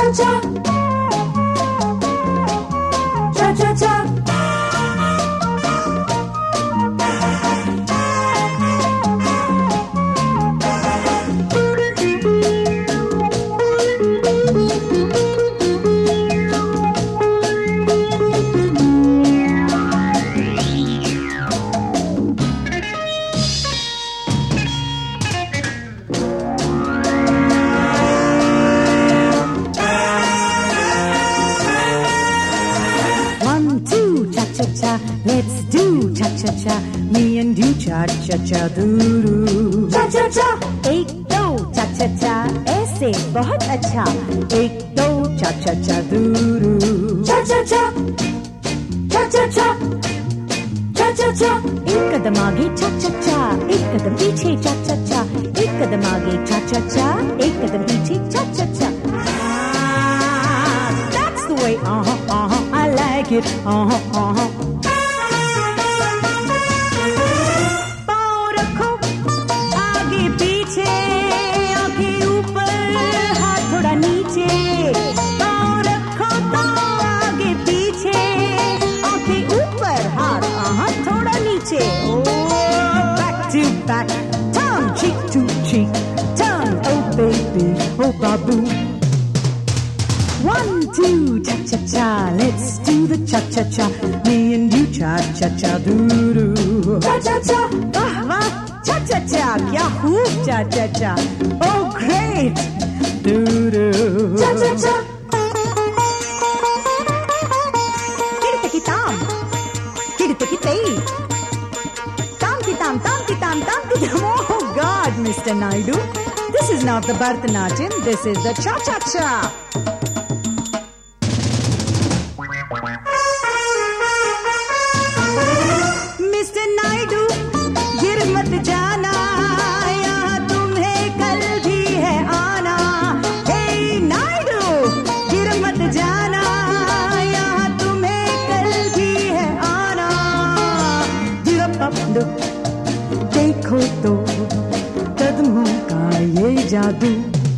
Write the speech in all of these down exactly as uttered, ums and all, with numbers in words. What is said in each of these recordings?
cha. Cha cha cha. Let's do cha-cha-cha, me and you cha-cha-cha doo-doo. Cha-cha-cha. एक दो cha-cha-cha, ऐसे बहुत अच्छा. एक दो cha-cha-cha doo-doo. Cha-cha-cha. Cha-cha-cha. Cha-cha-cha. एक कदम आगे cha-cha-cha, एक कदम पीछे cha-cha-cha. एक कदम आगे cha-cha-cha, एक कदम पीछे cha-cha-cha. Ah, that's the way, uh-huh, uh-huh, I like it, uh-huh, uh-huh. Back, turn cheek to cheek, turn, oh baby, oh baboo. One, two, cha-cha-cha, let's do the cha-cha-cha, me and you cha-cha-cha doo-doo. Cha-cha-cha. Wah, wah, cha-cha-cha, kya khoob cha-cha-cha, oh great, doo-doo. Cha-cha-cha. Kiritaki-tam, kiritaki-tay. Tam, tam, tam, tam, oh God, Mister Naidu. This is not the Bharatanatyam, this is the cha-cha-cha. Mister Naidu, गिर मत जाना, यहाँ तुम्हें कल भी है आना. Hey Naidu, गिर मत जाना, यहाँ तुम्हें कल भी है आना. गिर देखो तो कदमों का ये जादू.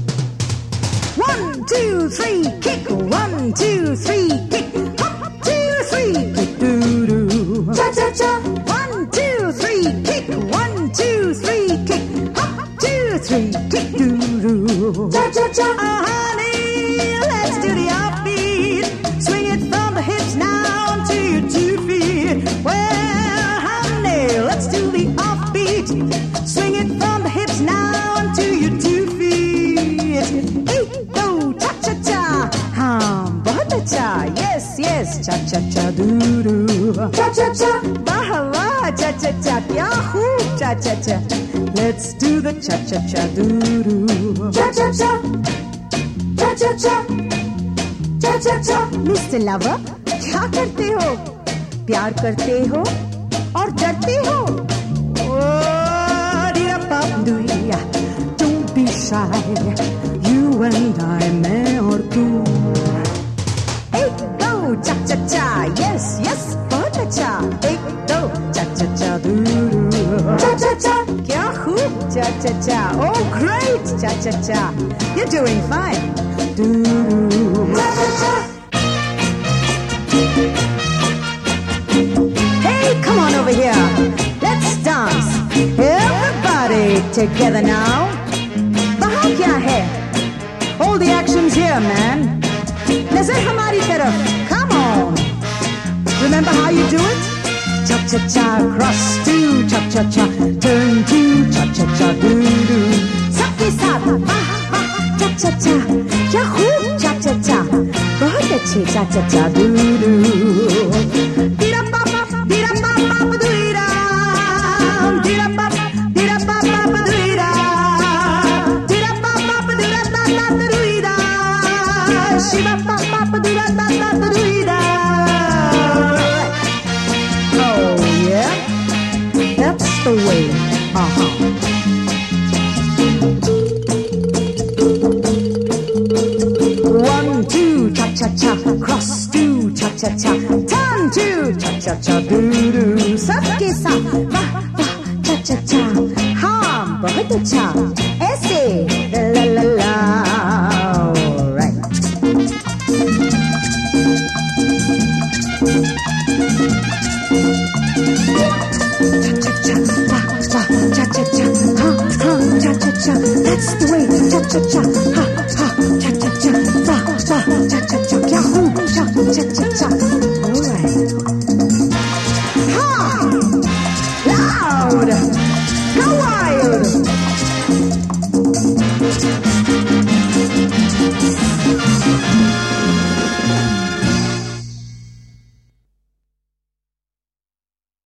One, two, three, kick. One, two, three, kick. Hop, two, three, kick, doo-doo. Cha-cha-cha. One, two, three, kick. One, two, three, kick. Hop, two, three, kick, doo-doo. Cha-cha-cha. Oh, honey, let's do the offbeat. Swing it from the hips now to your two feet. Well, honey, let's do the offbeat. Swing it from the hips now onto your two feet. Eight, go, cha-cha-cha. Hum, bahut acha. Yes, yes, cha-cha-cha doo-doo. Cha-cha-cha. Wah, wah, cha-cha-cha. Kya khoob cha-cha-cha. Let's do the cha-cha-cha doo-doo. Cha-cha-cha. Cha-cha-cha. Cha-cha-cha. Mister Lover, क्या करते हो? प्यार करते हो और डरते हो? Don't be shy, you and I, मैं और तू. एक दो cha-cha-cha, yes, yes, बहुत अच्छा. एक दो cha-cha-cha doo-doo. Cha-cha-cha. क्या खूब cha-cha-cha, oh great cha-cha-cha, you're doing fine. Doo-doo. Cha-cha-cha. Hey, come on over here, let's dance. Everybody together now. वहाँ क्या है? All the action's here, man. नजर हमारी तरफ. Come on. Remember how you do it? Cha-cha-cha, cross to cha-cha-cha, turn to cha-cha-cha, doo-doo. सबके साथ वाह वाह cha-cha-cha, क्या खूब cha-cha-cha, बहुत अच्छे cha-cha-cha, doo-doo. Oh yeah, that's the way. Uh-huh. One, two, cha-cha-cha, cross two, cha-cha-cha, turn two, cha-cha-cha, doo-doo. सबके साथ वाह वाह cha-cha-cha, हाँ बहुत अच्छा, ऐसे la la la. All right. Cha-cha-cha, ha, ha, cha-cha-cha, that's the way, cha-cha-cha, ha, ha, cha-cha-cha, ha,